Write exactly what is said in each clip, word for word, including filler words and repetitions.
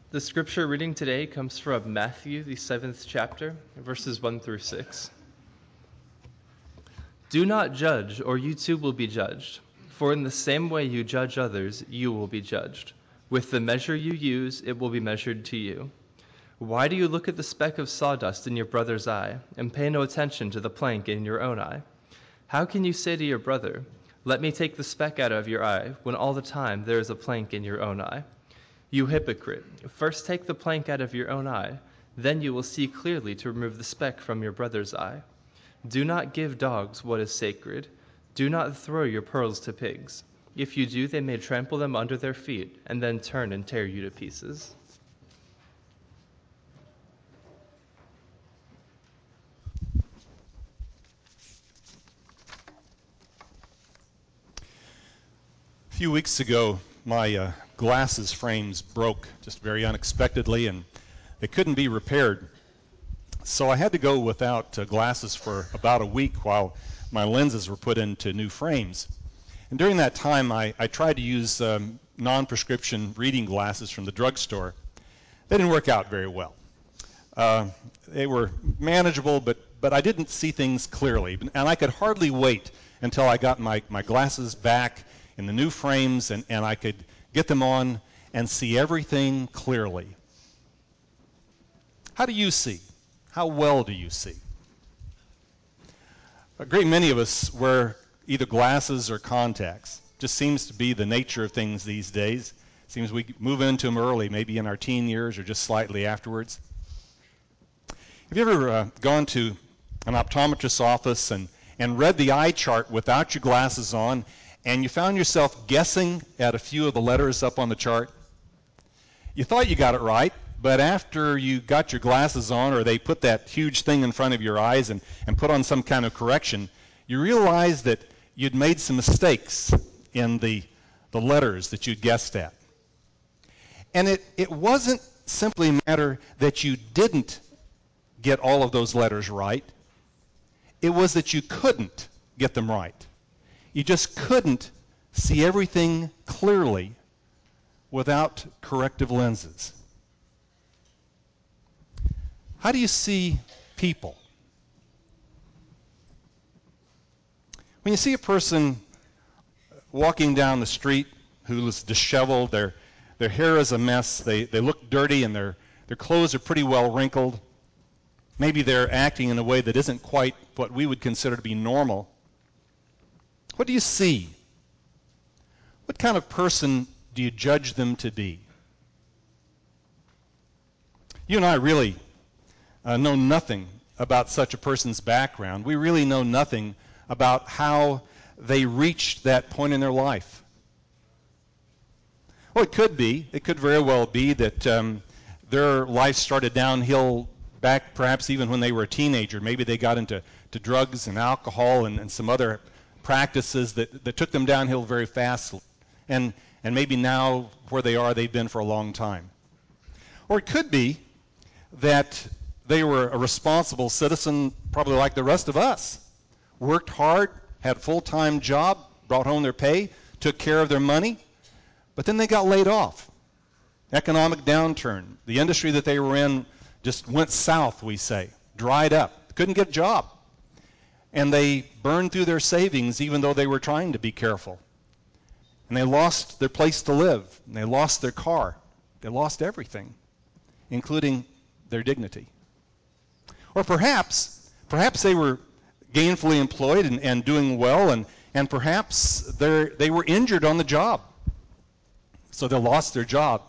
The scripture reading today comes from Matthew, the seventh chapter, verses one through six. Do not judge, or you too will be judged. For in the same way you judge others, you will be judged. With the measure you use, it will be measured to you. Why do you look at the speck of sawdust in your brother's eye, and pay no attention to the plank in your own eye? How can you say to your brother, "Let me take the speck out of your eye," when all the time there is a plank in your own eye? You hypocrite, first take the plank out of your own eye, then you will see clearly to remove the speck from your brother's eye. Do not give dogs what is sacred. Do not throw your pearls to pigs. If you do, they may trample them under their feet, and then turn and tear you to pieces. A few weeks ago, my uh, glasses frames broke just very unexpectedly, and they couldn't be repaired. So I had to go without uh, glasses for about a week while my lenses were put into new frames. And during that time, I, I tried to use um, non-prescription reading glasses from the drugstore. They didn't work out very well. Uh, they were manageable, but, but I didn't see things clearly. And I could hardly wait until I got my, my glasses back in the new frames and, and I could get them on and see everything clearly. How do you see? How well do you see? A great many of us wear either glasses or contacts. Just seems to be the nature of things these days. Seems we move into them early, maybe in our teen years or just slightly afterwards. Have you ever uh, gone to an optometrist's office and, and read the eye chart without your glasses on, and you found yourself guessing at a few of the letters up on the chart? You thought you got it right, but after you got your glasses on, or they put that huge thing in front of your eyes and, and put on some kind of correction, you realized that you'd made some mistakes in the, the letters that you'd guessed at. And it, it wasn't simply a matter that you didn't get all of those letters right. It was that you couldn't get them right. You just couldn't see everything clearly without corrective lenses. How do you see people? When you see a person walking down the street who is disheveled, their, their hair is a mess, they, they look dirty, and their, their clothes are pretty well wrinkled, maybe they're acting in a way that isn't quite what we would consider to be normal, what do you see? What kind of person do you judge them to be? You and I really uh, know nothing about such a person's background. We really know nothing about how they reached that point in their life. Well, it could be. It could very well be that um, their life started downhill back perhaps even when they were a teenager. Maybe they got into to drugs and alcohol and, and some other practices that, that took them downhill very fast. And, and maybe now where they are, they've been for a long time. Or it could be that they were a responsible citizen, probably like the rest of us. Worked hard, had a full-time job, brought home their pay, took care of their money, but then they got laid off. Economic downturn. The industry that they were in just went south, we say, dried up, couldn't get a job. And they burned through their savings even though they were trying to be careful. And they lost their place to live, and they lost their car. They lost everything, including their dignity. Or perhaps, perhaps they were gainfully employed and, and doing well, and, and perhaps they were injured on the job. So they lost their job.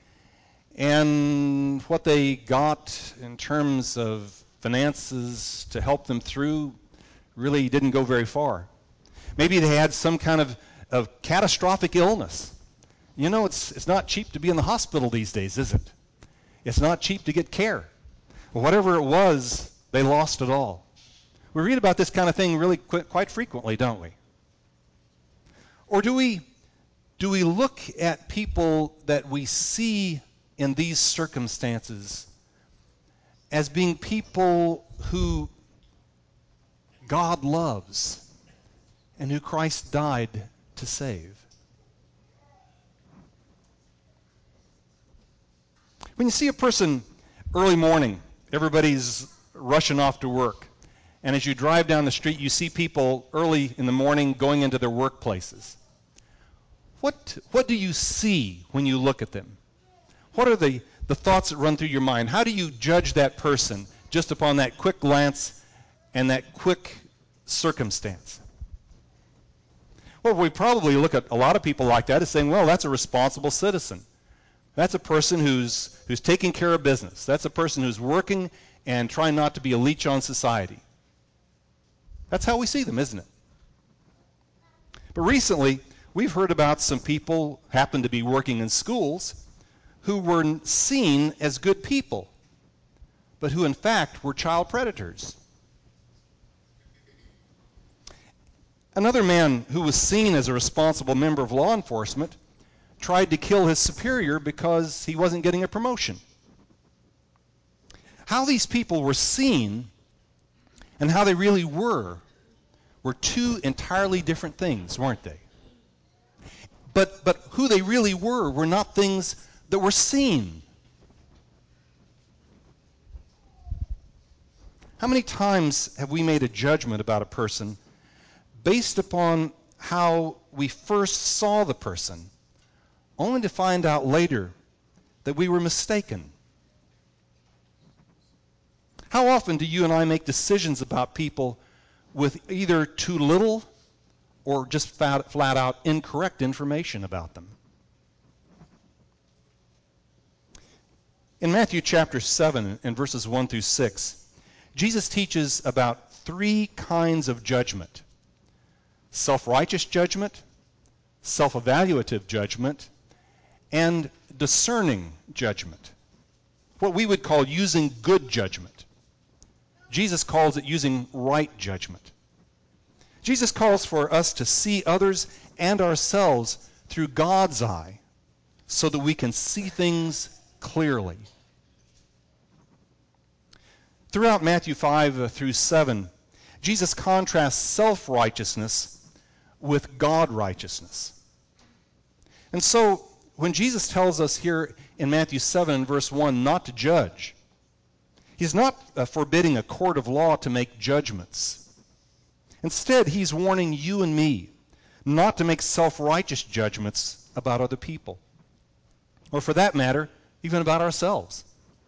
And what they got in terms of finances to help them through really didn't go very far. Maybe they had some kind of, of catastrophic illness. You know, it's, it's not cheap to be in the hospital these days, is it? It's not cheap to get care. Well, whatever it was, they lost it all. We read about this kind of thing really qu- quite frequently, don't we? Or do we, do we look at people that we see in these circumstances as being people who God loves and who Christ died to save? When you see a person early morning, everybody's rushing off to work, and as you drive down the street, you see people early in the morning going into their workplaces. What, what do you see when you look at them? What are the, the thoughts that run through your mind? How do you judge that person just upon that quick glance and that quick circumstance? Well, we probably look at a lot of people like that as saying, well, that's a responsible citizen. That's a person who's, who's taking care of business. That's a person who's working and trying not to be a leech on society. That's how we see them, isn't it? But recently, we've heard about some people who happen to be working in schools who were seen as good people, but who in fact were child predators. Another man who was seen as a responsible member of law enforcement tried to kill his superior because he wasn't getting a promotion. How these people were seen and how they really were were two entirely different things, weren't they? But, but who they really were were not things that were seen. How many times have we made a judgment about a person based upon how we first saw the person, only to find out later that we were mistaken? How often do you and I make decisions about people with either too little or just flat, flat out incorrect information about them? In Matthew chapter seven and verses one through six, Jesus teaches about three kinds of judgment: self-righteous judgment, self-evaluative judgment, and discerning judgment. What we would call using good judgment. Jesus calls it using right judgment. Jesus calls for us to see others and ourselves through God's eye so that we can see things clearly. Throughout Matthew five through seven, Jesus contrasts self-righteousness with God-righteousness. And so, when Jesus tells us here in Matthew seven, verse one, not to judge, he's not uh, forbidding a court of law to make judgments. Instead, he's warning you and me not to make self-righteous judgments about other people, or for that matter, even about ourselves.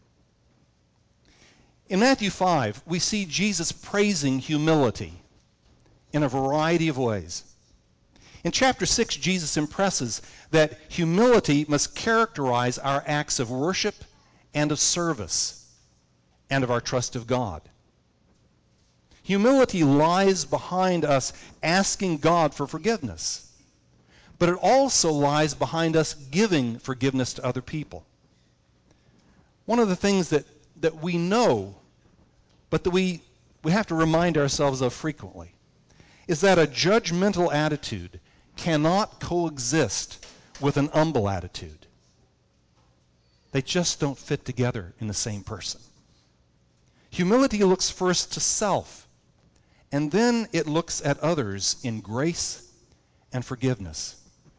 In Matthew five, we see Jesus praising humility in a variety of ways. In chapter six, Jesus impresses that humility must characterize our acts of worship and of service and of our trust of God. Humility lies behind us asking God for forgiveness, but it also lies behind us giving forgiveness to other people. One of the things that, that we know, but that we, we have to remind ourselves of frequently, is that a judgmental attitude cannot coexist with an humble attitude. They just don't fit together in the same person. Humility looks first to self, and then it looks at others in grace and forgiveness.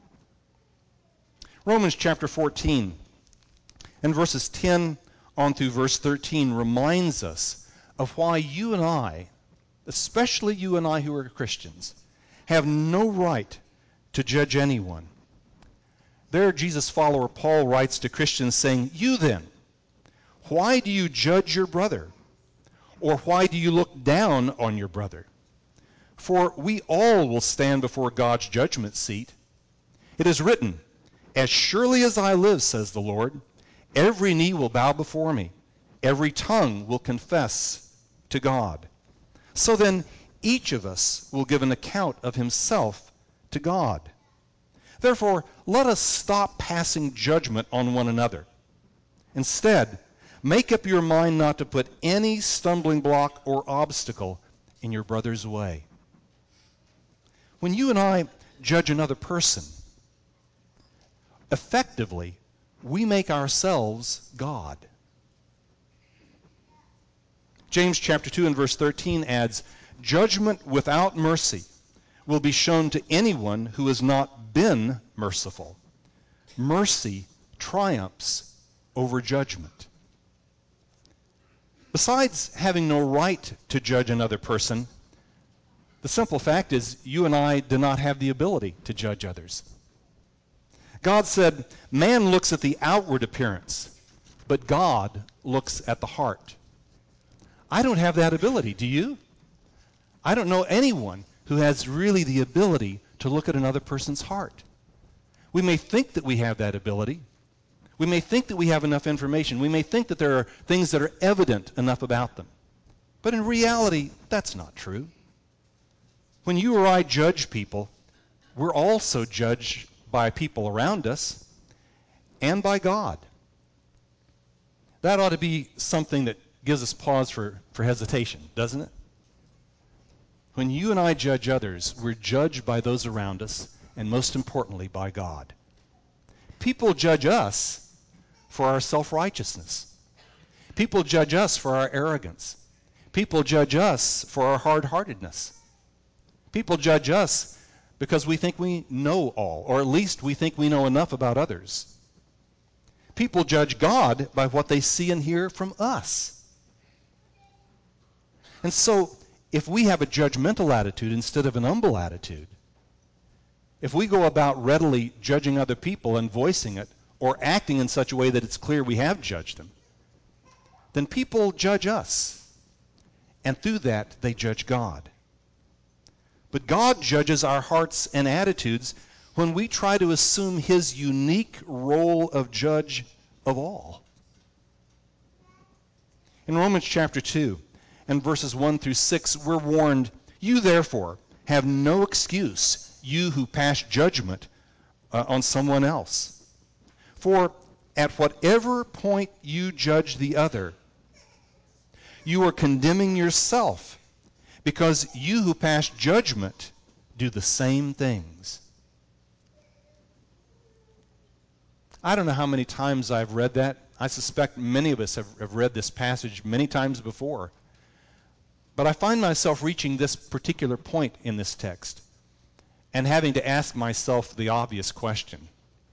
Romans chapter fourteen and verses ten on through verse thirteen reminds us of why you and I, especially you and I who are Christians, have no right to judge anyone. There, Jesus' follower Paul writes to Christians saying, "You then, why do you judge your brother? Or why do you look down on your brother? For we all will stand before God's judgment seat. It is written, 'As surely as I live, says the Lord, every knee will bow before me, every tongue will confess to God.' So then, each of us will give an account of himself to God. Therefore, let us stop passing judgment on one another. Instead, make up your mind not to put any stumbling block or obstacle in your brother's way." When you and I judge another person, effectively, we make ourselves God. James chapter two and verse thirteen adds, "Judgment without mercy will be shown to anyone who has not been merciful. Mercy triumphs over judgment. Besides having no right to judge another person, the simple fact is you and I do not have the ability to judge others. God said, man looks at the outward appearance, but God looks at the heart. I don't have that ability, do you? I don't know anyone who has really the ability to look at another person's heart. We may think that we have that ability. We may think that we have enough information. We may think that there are things that are evident enough about them. But in reality, that's not true. When you or I judge people, we're also judged by people around us and by God. That ought to be something that gives us pause for, for hesitation, doesn't it? When you and I judge others, we're judged by those around us, and most importantly, by God. People judge us for our self-righteousness. People judge us for our arrogance. People judge us for our hard-heartedness. People judge us because we think we know all, or at least we think we know enough about others. People judge God by what they see and hear from us. And so, if we have a judgmental attitude instead of an humble attitude, if we go about readily judging other people and voicing it, or acting in such a way that it's clear we have judged them, then people judge us. And through that, they judge God. But God judges our hearts and attitudes when we try to assume his unique role of judge of all. In Romans chapter two and verses one through six, we're warned, you therefore have no excuse, you who pass judgment uh, on someone else. For at whatever point you judge the other, you are condemning yourself, because you who pass judgment do the same things. I don't know how many times I've read that. I suspect many of us have, have read this passage many times before. But I find myself reaching this particular point in this text and having to ask myself the obvious question.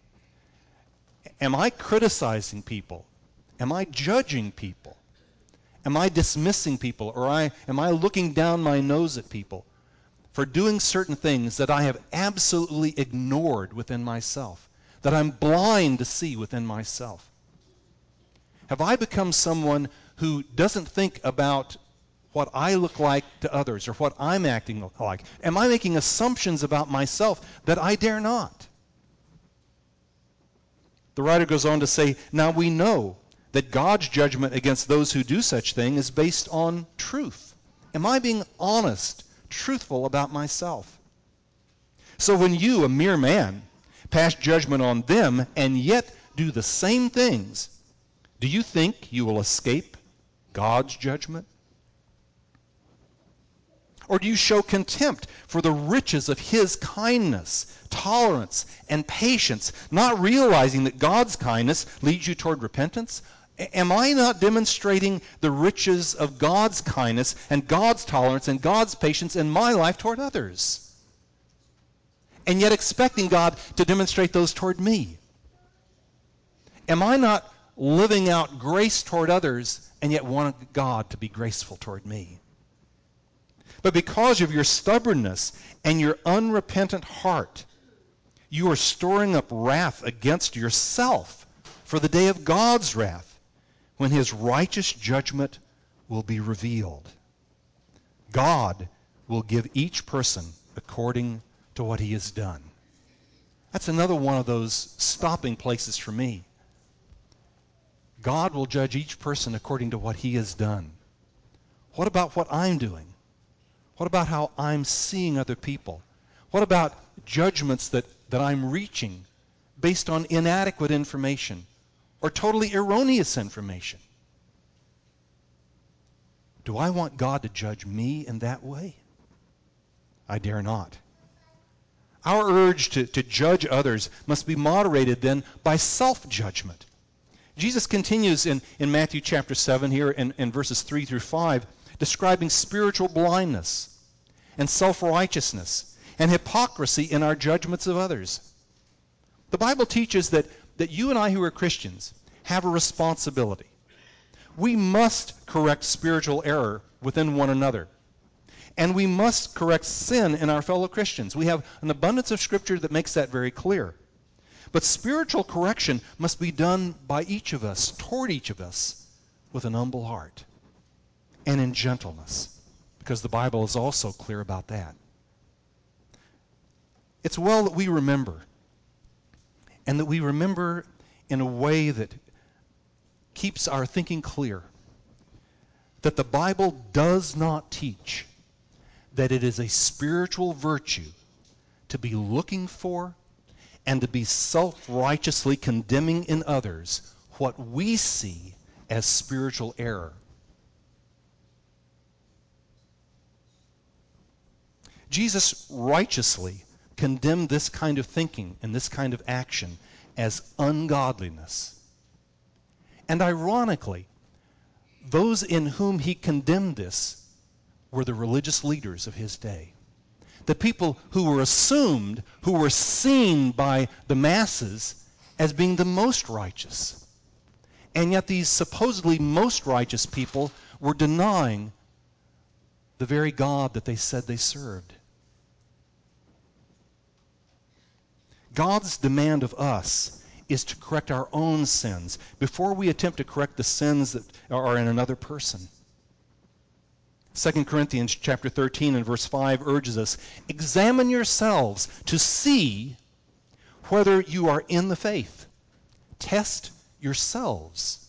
Am I criticizing people? Am I judging people? Am I dismissing people, or I, am I looking down my nose at people for doing certain things that I have absolutely ignored within myself, that I'm blind to see within myself? Have I become someone who doesn't think about what I look like to others or what I'm acting like? Am I making assumptions about myself that I dare not? The writer goes on to say, now we know that God's judgment against those who do such thing is based on truth. Am I being honest, truthful about myself? So when you, a mere man, pass judgment on them and yet do the same things, do you think you will escape God's judgment? Or do you show contempt for the riches of his kindness, tolerance, and patience, not realizing that God's kindness leads you toward repentance? Am I not demonstrating the riches of God's kindness and God's tolerance and God's patience in my life toward others? And yet expecting God to demonstrate those toward me? Am I not living out grace toward others and yet wanting God to be graceful toward me? But because of your stubbornness and your unrepentant heart, you are storing up wrath against yourself for the day of God's wrath, when his righteous judgment will be revealed. God will give each person according to what he has done. That's another one of those stopping places for me. God will judge each person according to what he has done. What about what I'm doing? What about how I'm seeing other people? What about judgments that, that I'm reaching based on inadequate information or totally erroneous information? Do I want God to judge me in that way? I dare not. Our urge to, to judge others must be moderated then by self-judgment. Jesus continues in, in Matthew chapter seven here in, in verses three through five, describing spiritual blindness and self-righteousness and hypocrisy in our judgments of others. The Bible teaches that, that you and I who are Christians have a responsibility. We must correct spiritual error within one another. And we must correct sin in our fellow Christians. We have an abundance of Scripture that makes that very clear. But spiritual correction must be done by each of us, toward each of us, with an humble heart and in gentleness, because the Bible is also clear about that. It's well that we remember, and that we remember in a way that keeps our thinking clear, that the Bible does not teach that it is a spiritual virtue to be looking for and to be self-righteously condemning in others what we see as spiritual error. Jesus righteously condemned this kind of thinking and this kind of action as ungodliness. And ironically, those in whom he condemned this were the religious leaders of his day. The people who were assumed, who were seen by the masses as being the most righteous. And yet these supposedly most righteous people were denying the very God that they said they served. God's demand of us is to correct our own sins before we attempt to correct the sins that are in another person. Second Corinthians chapter thirteen and verse five urges us, examine yourselves to see whether you are in the faith. Test yourselves.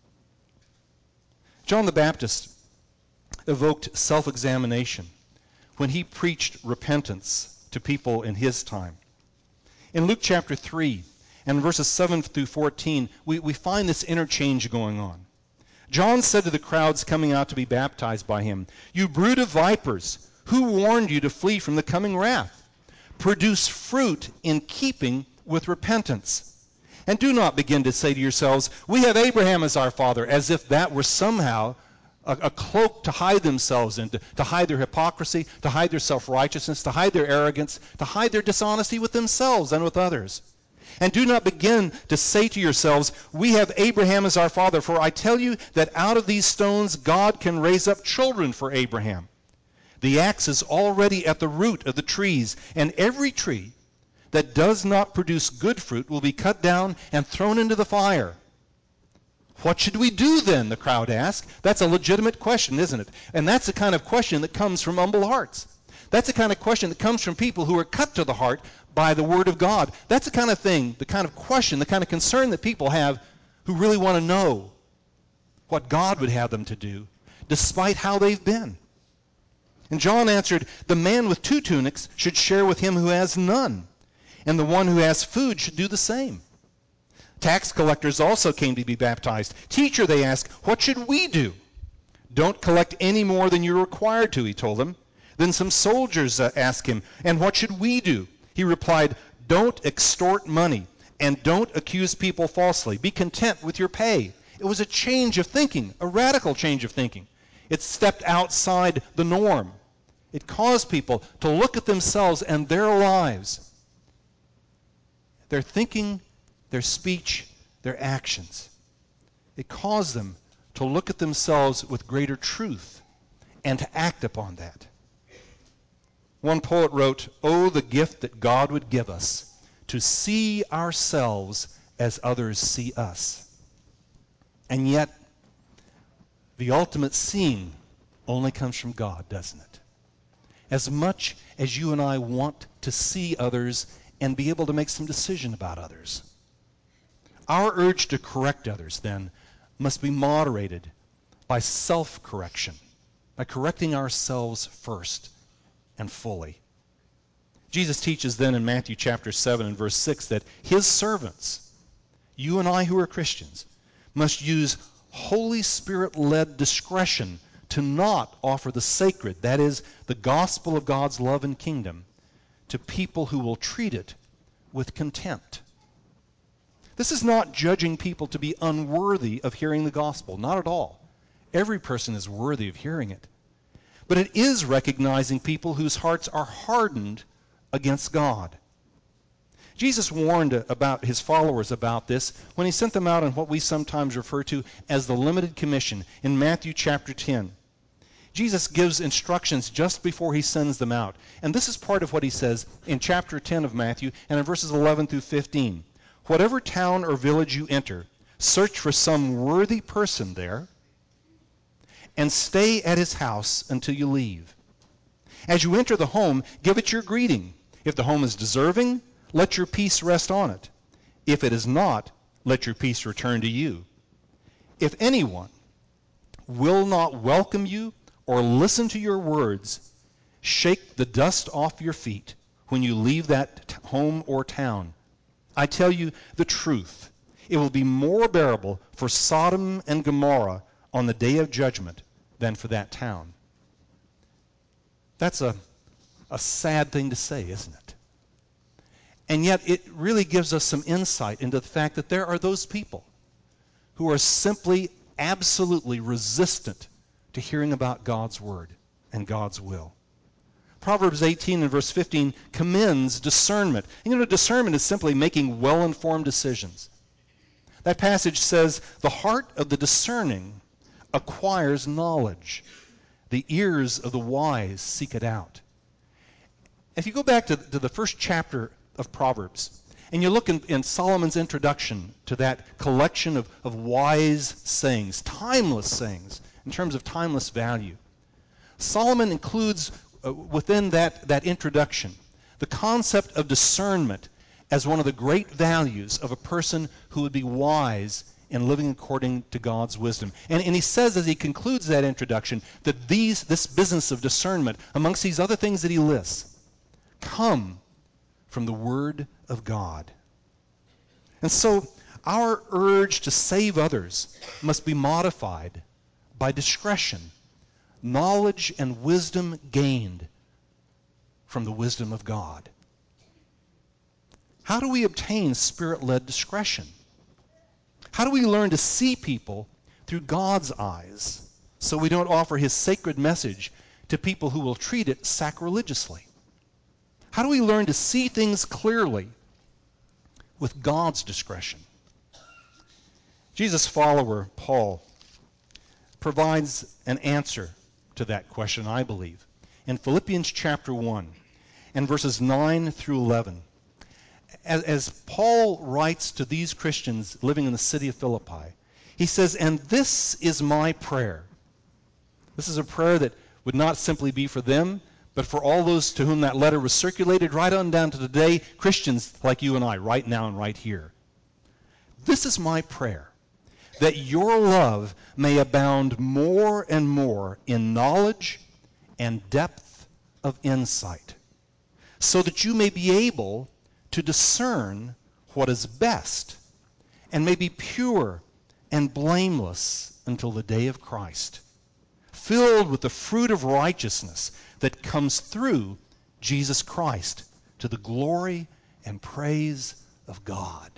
John the Baptist evoked self-examination when he preached repentance to people in his time. In Luke chapter three and verses seven through fourteen, we, we find this interchange going on. John said to the crowds coming out to be baptized by him, "You brood of vipers, who warned you to flee from the coming wrath? Produce fruit in keeping with repentance. And do not begin to say to yourselves, 'We have Abraham as our father,' as if that were somehow a, a cloak to hide themselves in, to, to hide their hypocrisy, to hide their self-righteousness, to hide their arrogance, to hide their dishonesty with themselves and with others. And do not begin to say to yourselves, 'We have Abraham as our father,' for I tell you that out of these stones God can raise up children for Abraham. The axe is already at the root of the trees, and every tree that does not produce good fruit will be cut down and thrown into the fire." What should we do then? The crowd asked. That's a legitimate question, isn't it? And that's the kind of question that comes from humble hearts. That's the kind of question that comes from people who are cut to the heart by the Word of God. That's the kind of thing, the kind of question, the kind of concern that people have who really want to know what God would have them to do, despite how they've been. And John answered, "The man with two tunics should share with him who has none, and the one who has food should do the same." Tax collectors also came to be baptized. "Teacher," they asked, "what should we do?" "Don't collect any more than you're required to," he told them. Then some soldiers uh, asked him, "And what should we do?" He replied, "Don't extort money, and don't accuse people falsely. Be content with your pay." It was a change of thinking, a radical change of thinking. It stepped outside the norm. It caused people to look at themselves and their lives, their thinking, their speech, their actions. It caused them to look at themselves with greater truth and to act upon that. One poet wrote, "Oh, the gift that God would give us to see ourselves as others see us." And yet, the ultimate seeing only comes from God, doesn't it? As much as you and I want to see others and be able to make some decision about others, our urge to correct others, then, must be moderated by self-correction, by correcting ourselves first and fully. Jesus teaches then in Matthew chapter seven and verse six that his servants, you and I who are Christians, must use Holy Spirit-led discretion to not offer the sacred, that is, the gospel of God's love and kingdom, to people who will treat it with contempt. This is not judging people to be unworthy of hearing the gospel, not at all. Every person is worthy of hearing it. But it is recognizing people whose hearts are hardened against God. Jesus warned about his followers about this when he sent them out on what we sometimes refer to as the limited commission in Matthew chapter ten. Jesus gives instructions just before he sends them out. And this is part of what he says in chapter ten of Matthew and in verses eleven through fifteen. Whatever town or village you enter, search for some worthy person there and stay at his house until you leave. As you enter the home, give it your greeting. If the home is deserving, let your peace rest on it. If it is not, let your peace return to you. If anyone will not welcome you or listen to your words, shake the dust off your feet when you leave that t- home or town. I tell you the truth. It will be more bearable for Sodom and Gomorrah on the day of judgment than for that town. That's a, a sad thing to say, isn't it? And yet it really gives us some insight into the fact that there are those people who are simply, absolutely resistant to hearing about God's word and God's will. Proverbs eighteen and verse fifteen commends discernment. And you know, discernment is simply making well-informed decisions. That passage says, the heart of the discerning acquires knowledge. The ears of the wise seek it out. If you go back to, to the first chapter of Proverbs, and you look in, in Solomon's introduction to that collection of, of wise sayings, timeless sayings, in terms of timeless value, Solomon includes uh, within that, that introduction the concept of discernment as one of the great values of a person who would be wise in living according to God's wisdom. And, and he says as he concludes that introduction that these, this business of discernment, amongst these other things that he lists, come from the Word of God. And so our urge to save others must be modified by discretion, knowledge and wisdom gained from the wisdom of God. How do we obtain Spirit-led discretion? How do we learn to see people through God's eyes so we don't offer his sacred message to people who will treat it sacrilegiously? How do we learn to see things clearly with God's discretion? Jesus' follower, Paul, provides an answer to that question, I believe, in Philippians chapter one and verses nine through eleven. As, as Paul writes to these Christians living in the city of Philippi, he says, and this is my prayer. This is a prayer that would not simply be for them, but for all those to whom that letter was circulated, right on down to today, Christians like you and I, right now and right here. This is my prayer, that your love may abound more and more in knowledge and depth of insight, so that you may be able to discern what is best, and may be pure and blameless until the day of Christ, filled with the fruit of righteousness that comes through Jesus Christ to the glory and praise of God.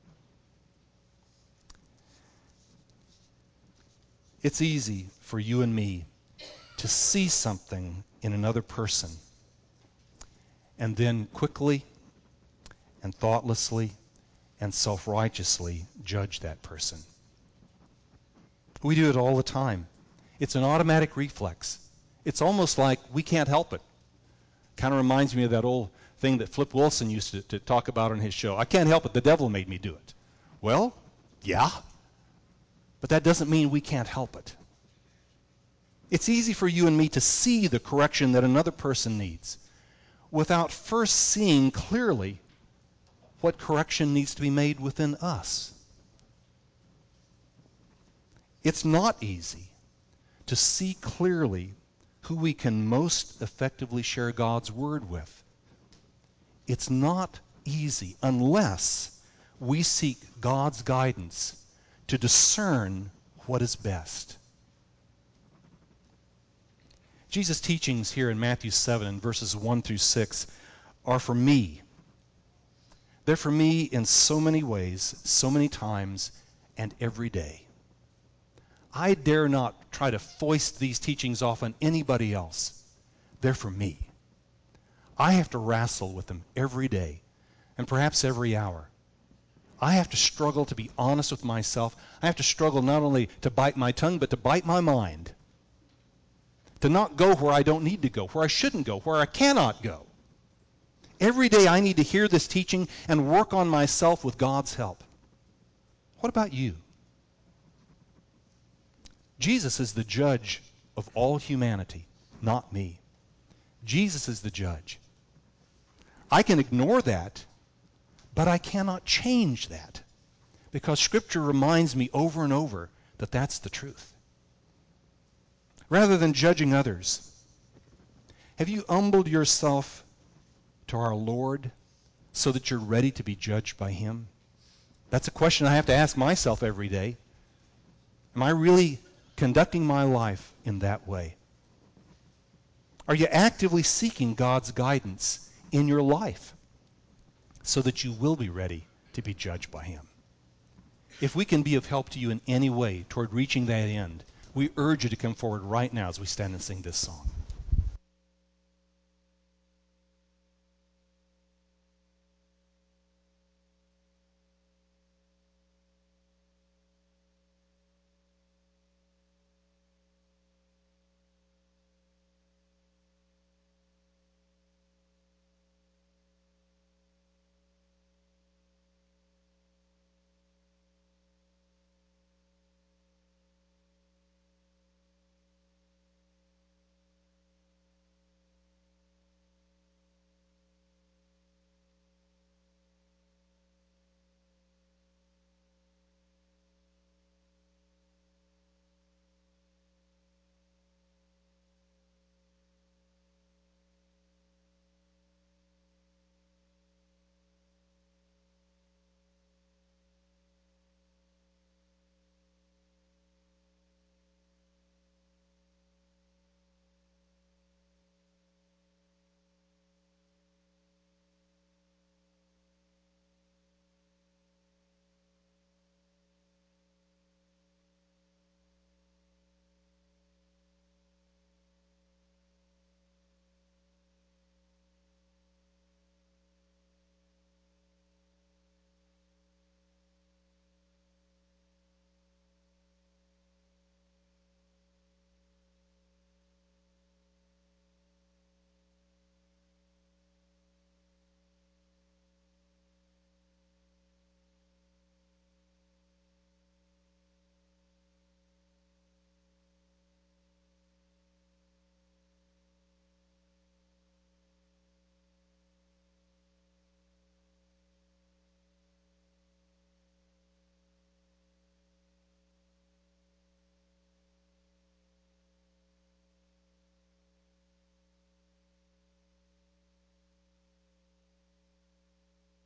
It's easy for you and me to see something in another person and then quickly and thoughtlessly and self-righteously judge that person. We do it all the time. It's an automatic reflex. It's almost like we can't help it. Kind of reminds me of that old thing that Flip Wilson used to, to talk about on his show. I can't help it, the devil made me do it. Well, yeah, but that doesn't mean we can't help it. It's easy for you and me to see the correction that another person needs without first seeing clearly what correction needs to be made within us. It's not easy to see clearly who we can most effectively share God's word with. It's not easy unless we seek God's guidance to discern what is best. Jesus' teachings here in Matthew seven, verses one through six, are for me. They're for me in so many ways, so many times, and every day. I dare not try to foist these teachings off on anybody else. They're for me. I have to wrestle with them every day and perhaps every hour. I have to struggle to be honest with myself. I have to struggle not only to bite my tongue, but to bite my mind. To not go where I don't need to go, where I shouldn't go, where I cannot go. Every day I need to hear this teaching and work on myself with God's help. What about you? Jesus is the judge of all humanity, not me. Jesus is the judge. I can ignore that, but I cannot change that, because Scripture reminds me over and over that that's the truth. Rather than judging others, have you humbled yourself to our Lord so that you're ready to be judged by Him? That's a question I have to ask myself every day. Am I really conducting my life in that way? Are you actively seeking God's guidance in your life so that you will be ready to be judged by Him? If we can be of help to you in any way toward reaching that end, we urge you to come forward right now as we stand and sing this song.